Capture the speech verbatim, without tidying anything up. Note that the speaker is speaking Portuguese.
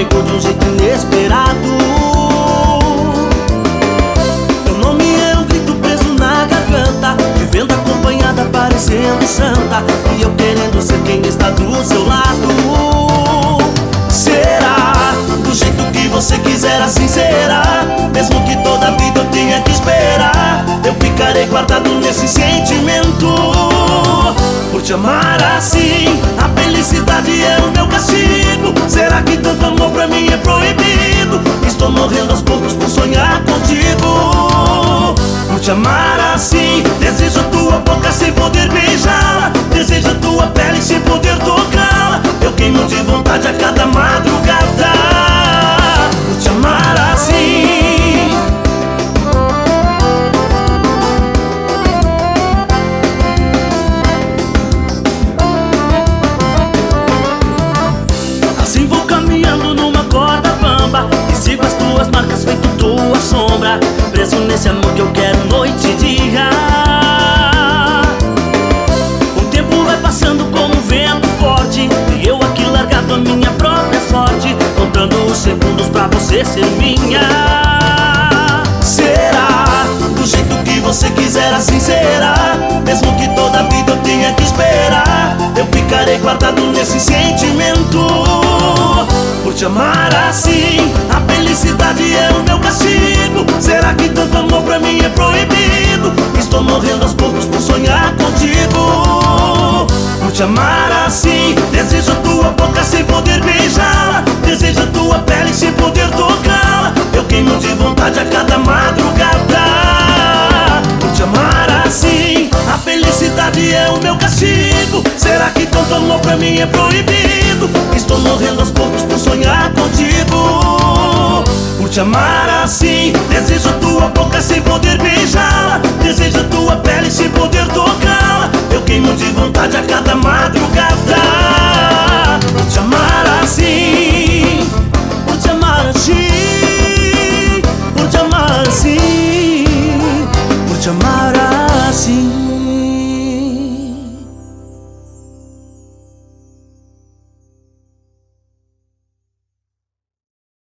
pegou de um jeito inesperado. Teu nome é um grito preso na garganta, vivendo acompanhada parecendo santa, e eu querendo ser quem está do seu lado. Será do jeito que você quiser, assim será. Mesmo que toda a vida eu tenha que esperar, eu ficarei guardado nesse sentimento. Por te amar assim, a felicidade é o meu castigo. Será que tanto amor pra mim é proibido? Estou morrendo aos poucos por sonhar contigo. Por te amar assim, desejo a tua boca sem poder beijá-la, desejo a tua pele sem poder tocá-la. Eu queimo de vontade a cada madrugada. Por te amar assim. Assim vou caminhando numa corda bamba e sigo as tuas marcas feito tua sombra, preso nesse amor que eu quero noite e dia. O tempo vai passando como um vento forte, e eu aqui largado a minha própria sorte, contando os segundos pra você ser minha. Será do jeito que você quiser, assim será. Mesmo que toda a vida eu tenha que esperar, eu ficarei guardado nesse sentimento. Por te amar assim, a felicidade é o meu castigo. Será que tanto amor pra mim é proibido? Estou morrendo aos poucos por sonhar contigo. Por te amar assim, desejo a tua boca sem poder beijá-la, desejo a tua pele sem poder tocá-la. Eu queimo de vontade a cada madrugada. Por te amar assim, a felicidade é o meu castigo. Será que tanto amor pra mim é proibido? Estou morrendo aos poucos por sonhar contigo. Por te amar assim, desejo a tua boca sem poder beijá-la, desejo a tua pele sem poder tocá-la. Eu queimo de vontade a cada madrugada. Por te amar assim.